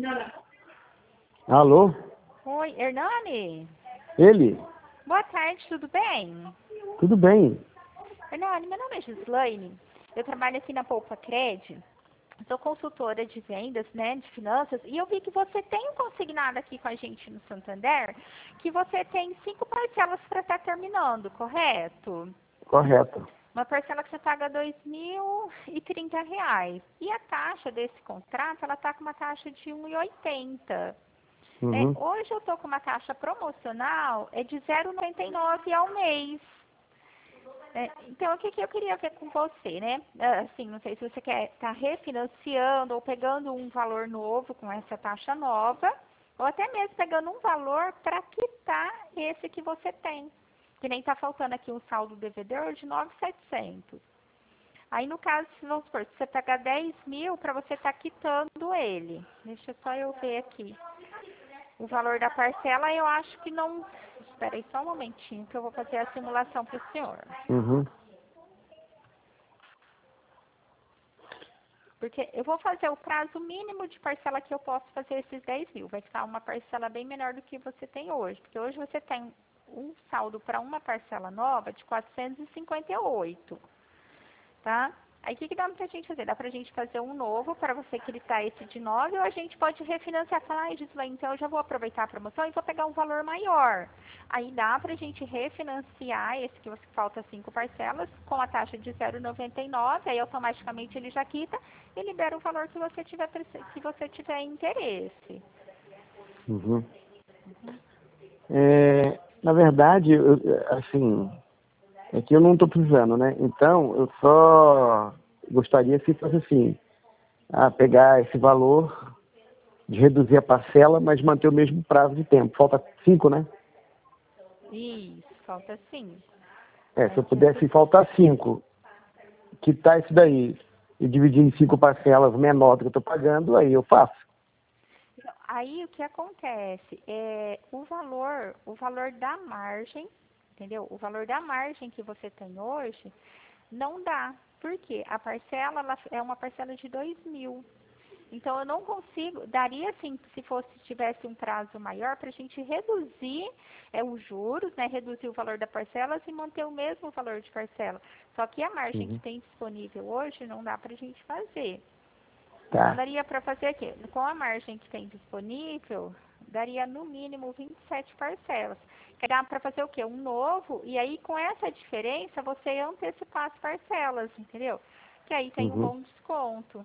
Alô? Oi, Hernani? Ele? Boa tarde, tudo bem? Tudo bem. Hernani, meu nome é Gislaine, eu trabalho aqui na Poupa Cred, sou consultora de vendas, né, de finanças, e eu vi que você tem um consignado aqui com a gente no Santander, que você tem 5 parcelas para estar terminando, correto? Correto. Uma parcela que você paga R$ 2.030. E a taxa desse contrato, ela está com uma taxa de 1,80. Uhum. Hoje eu estou com uma taxa promocional de 0,99 ao mês. Então, o que eu queria ver com você, né? Assim, não sei se você quer estar refinanciando ou pegando um valor novo com essa taxa nova, ou até mesmo pegando um valor para quitar esse que você tem. Que nem está faltando aqui um saldo devedor de 9.700. Aí, no caso, vamos supor, se você pegar 10 mil para você estar quitando ele. Deixa só eu ver aqui. O valor da parcela, eu acho que não... Espera aí só um momentinho que eu vou fazer a simulação para o senhor. Uhum. Porque eu vou fazer o prazo mínimo de parcela que eu posso fazer esses 10 mil. Vai ficar uma parcela bem menor do que você tem hoje. Porque hoje você tem um saldo para uma parcela nova de 458, tá? Aí o que dá pra gente fazer? Dá pra gente fazer um novo para você quitar esse de 9, ou a gente pode refinanciar. Falar, ai, Gislaine, então eu já vou aproveitar a promoção e vou pegar um valor maior. Aí dá pra gente refinanciar esse que você falta 5 parcelas com a taxa de 0,99, aí automaticamente ele já quita e libera o valor que você tiver interesse. Uhum. Na verdade, assim, é que eu não estou precisando, né? Então, eu só gostaria se fosse assim, pegar esse valor, de reduzir a parcela, mas manter o mesmo prazo de tempo. Falta 5, né? Isso, falta 5. Se eu pudesse faltar 5, quitar isso daí e dividir em 5 parcelas menor do que eu estou pagando, aí eu faço. Aí o que acontece é o valor da margem, entendeu? O valor da margem que você tem hoje não dá. Por quê? A parcela ela é uma parcela de 2 mil. Então eu não consigo, daria sim, se tivesse um prazo maior, para a gente reduzir os juros, né? Reduzir o valor da parcela e manter o mesmo valor de parcela. Só que a margem que tem disponível hoje não dá para a gente fazer. Tá. Então, daria para fazer aqui, com a margem que tem disponível, daria no mínimo 27 parcelas. Que dá para fazer o quê? Um novo, e aí com essa diferença você antecipar as parcelas, entendeu? Que aí tem um bom desconto.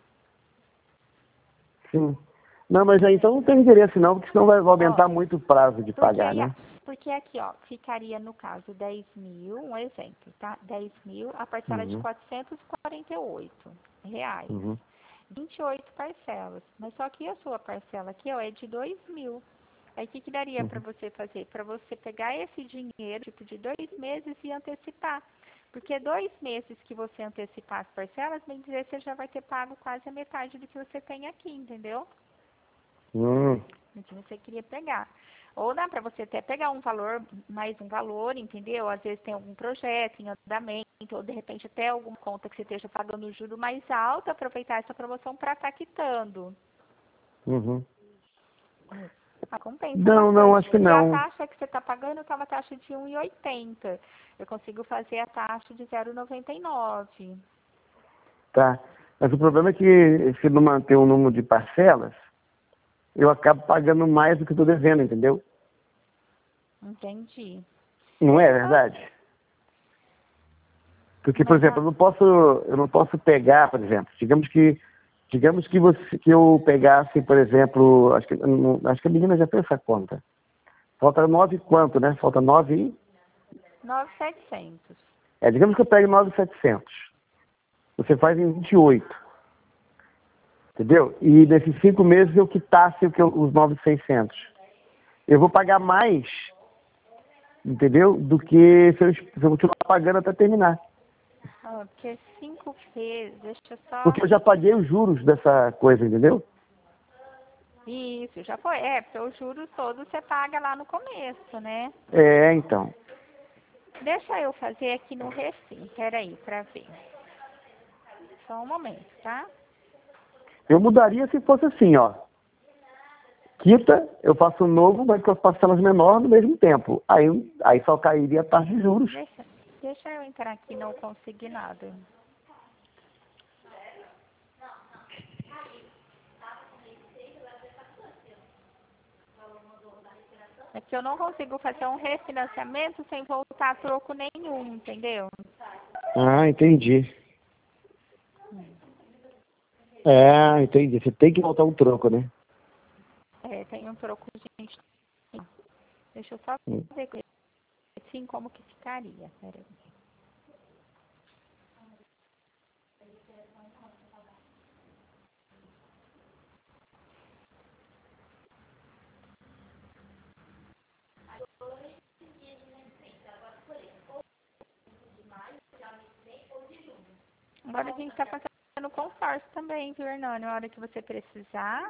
Sim. Não, mas aí então não tem interesse não, porque senão vai aumentar muito o prazo de pagar, né? Porque aqui, ó, ficaria no caso 10 mil, um exemplo, tá? 10 mil, a parcela de R$ 448. Uhum. 28 parcelas. Mas só que a sua parcela aqui, ó, é de 2 mil. Aí o que daria para você fazer? Para você pegar esse dinheiro, tipo, de 2 meses e antecipar. Porque 2 meses que você antecipar as parcelas, bem dizer, você já vai ter pago quase a metade do que você tem aqui, entendeu? O que você queria pegar. Ou dá para você até pegar um valor, mais um valor, entendeu? Às vezes tem algum projeto em andamento, ou de repente até alguma conta que você esteja pagando um juro mais alto, aproveitar essa promoção para estar quitando. Compensa Não, bastante, acho que porque a não. taxa que você está pagando está uma taxa de 1,80. Eu consigo fazer a taxa de 0,99. Tá. Mas o problema é que se não manter um número de parcelas, eu acabo pagando mais do que estou devendo, entendeu? Entendi. Não é verdade? Porque, por exemplo, eu não posso pegar, por exemplo, digamos que eu pegasse, por exemplo, acho que a menina já fez essa conta. Falta 9 quanto, né? Falta 9 e... 9.700. Digamos que eu pegue 9.700. Você faz em 28. Entendeu? E nesses 5 meses eu quitasse os 9.600. Eu vou pagar mais, entendeu? Do que se eu continuar pagando até terminar. Porque 5 vezes, deixa eu só... Porque eu já paguei os juros dessa coisa, entendeu? Isso, já foi. Porque os juros todos você paga lá no começo, né? Então. Deixa eu fazer aqui no Recim, peraí, pra ver. Só um momento, tá? Eu mudaria se fosse assim, ó. quita, eu faço um novo, mas com as parcelas menores no mesmo tempo. Aí só cairia a taxa de juros. Deixa eu entrar aqui no consignado. É que eu não consigo fazer um refinanciamento sem voltar a troco nenhum, entendeu? Ah, entendi. Entendi. Você tem que voltar um troco, né? Tem um troco, gente. Deixa eu só ver assim como que ficaria. Peraí. Agora a gente está fazendo consórcio também, viu, Hernani? Na hora que você precisar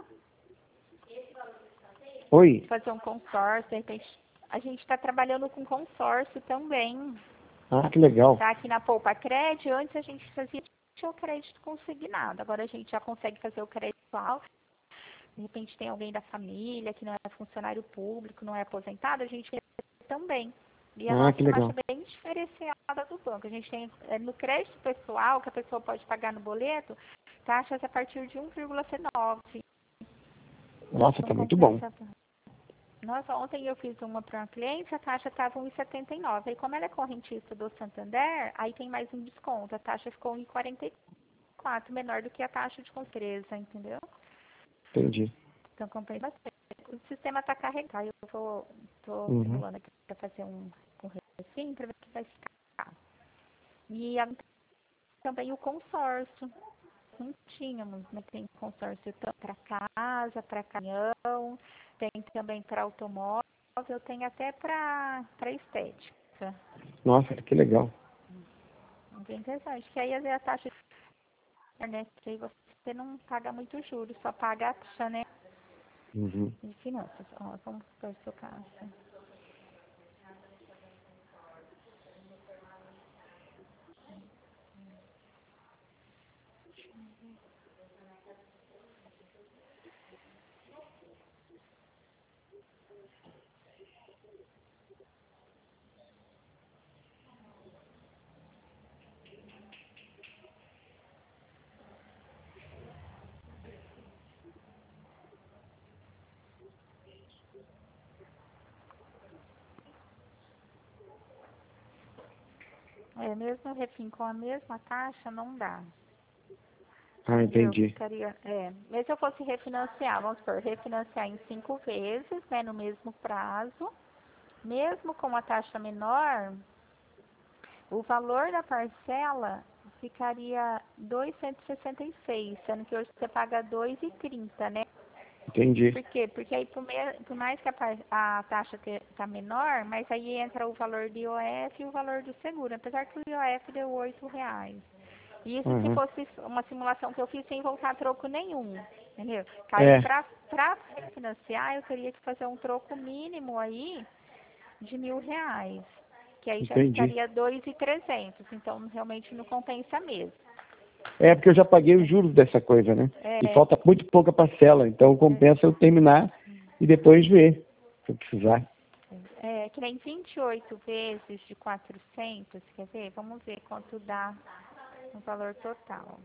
Oi? fazer um consórcio, de repente, a gente está trabalhando com consórcio também. Ah, que legal. Tá aqui na Poupa Crédito, antes a gente fazia o crédito consignado, agora a gente já consegue fazer o crédito alto. De repente tem alguém da família que não é funcionário público, não é aposentado, a gente também. E a Ah, nossa que legal. taxa é bem diferenciada do banco. A gente tem no crédito pessoal, que a pessoa pode pagar no boleto, taxas a partir de 1,9. Nossa, tá muito bom. Nossa, ontem eu fiz uma para uma cliente, a taxa estava 1,79. E como ela é correntista do Santander, aí tem mais um desconto. A taxa ficou 1,44, menor do que a taxa de contreza, entendeu? Entendi. Então, comprei bastante. O sistema está carregado. Eu estou simulando aqui para fazer um recém para ver o que vai ficar. E também o consórcio. Não tínhamos, mas tem consórcio para casa, para caminhão, tem também para automóvel, tem até para estética. Nossa, que legal. Bem interessante. Que aí a taxa de internet, que aí você não paga muito juros, só paga a taxa, né? De finanças. Ó, vamos para o seu caso. Mesmo refim com a mesma taxa, não dá. Ah, entendi. Ficaria, mas se eu fosse refinanciar, vamos supor, refinanciar em 5 vezes, né, no mesmo prazo, mesmo com a taxa menor, o valor da parcela ficaria 266, sendo que hoje você paga 2,30, né? Entendi. Por quê? Porque aí, por mais que a taxa tá menor, mas aí entra o valor do IOF e o valor do seguro, apesar que o IOF deu R$8. Isso se fosse uma simulação que eu fiz sem voltar a troco nenhum, entendeu? Aí, para refinanciar, eu teria que fazer um troco mínimo aí de R$1.000, que aí já ficaria 2.300, então realmente não compensa mesmo. Porque eu já paguei os juros dessa coisa, né? E falta muito pouca parcela, então compensa eu terminar e depois ver, se eu precisar. Que nem 28 vezes de 400, quer ver? Vamos ver quanto dá no valor total.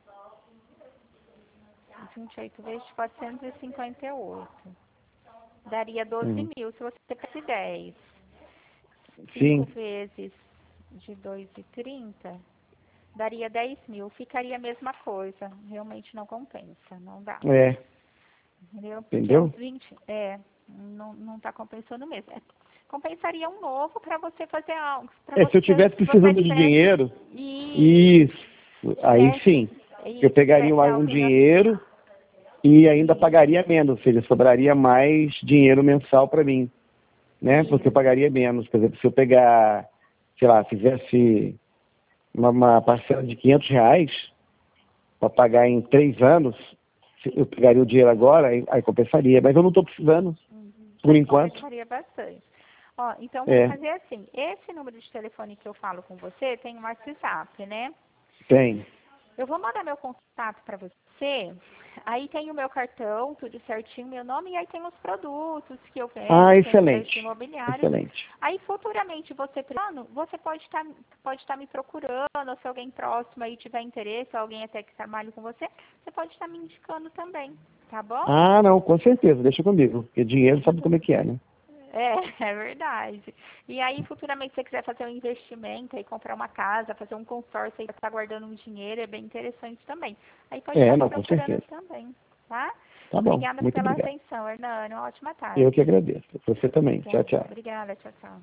28 vezes de 458. Daria 12.000 se você pegasse 10. 5 vezes de 2,30 daria 10.000. Ficaria a mesma coisa. Realmente não compensa. Não dá. Entendeu? Entendeu? 20, não está compensando mesmo. Compensaria um novo para você fazer algo. Se eu estivesse precisando de dinheiro, isso. Aí sim. Eu pegaria um dinheiro e ainda pagaria menos, ou seja, sobraria mais dinheiro mensal para mim, né? Porque eu pagaria menos. Por exemplo, se eu pegar, sei lá, fizesse uma parcela de R$500 para pagar em 3 anos, eu pegaria o dinheiro agora, aí compensaria. Mas eu não estou precisando, por enquanto. Compensaria bastante. Ó, então vamos fazer assim. Esse número de telefone que eu falo com você tem um WhatsApp, né? Tem. Eu vou mandar meu contato para você. Aí tem o meu cartão, tudo certinho, meu nome, e aí tem os produtos que eu vendo, tem os excelente. imobiliários. Excelente. Aí futuramente você pode estar me procurando, ou se alguém próximo aí tiver interesse, alguém até que trabalhe com você pode estar me indicando também, tá bom? Ah, não, com certeza, deixa comigo. Porque dinheiro sabe como é que é, né? É verdade. E aí, futuramente, se você quiser fazer um investimento e comprar uma casa, fazer um consórcio e estar guardando um dinheiro, é bem interessante também. Aí pode estar me Não, com procurando certeza. também, tá? Tá bom, Obrigada muito pela obrigado. atenção, Hernani. Uma ótima Eu que tarde. agradeço. Você também. Tchau, tchau. Obrigada, tchau, tchau.